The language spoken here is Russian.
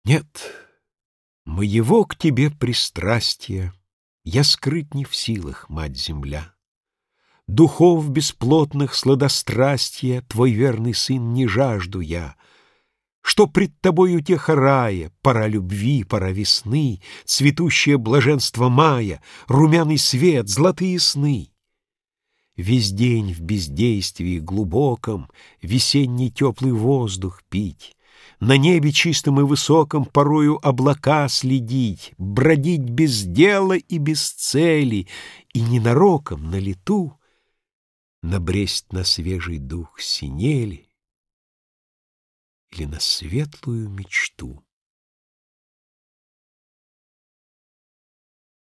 Нет, моего к тебе пристрастия я скрыть не в силах, мать-земля. Духов бесплотных сладострастия твой верный сын не жажду я. Что пред тобой утеха рая, пора любви, пора весны, цветущее блаженство мая, румяный свет, золотые сны. Весь день в бездействии глубоком весенний теплый воздух пить, на небе чистом и высоком порою облака следить, бродить без дела и без цели, и ненароком на лету набресть на свежий дух синели или на светлую мечту.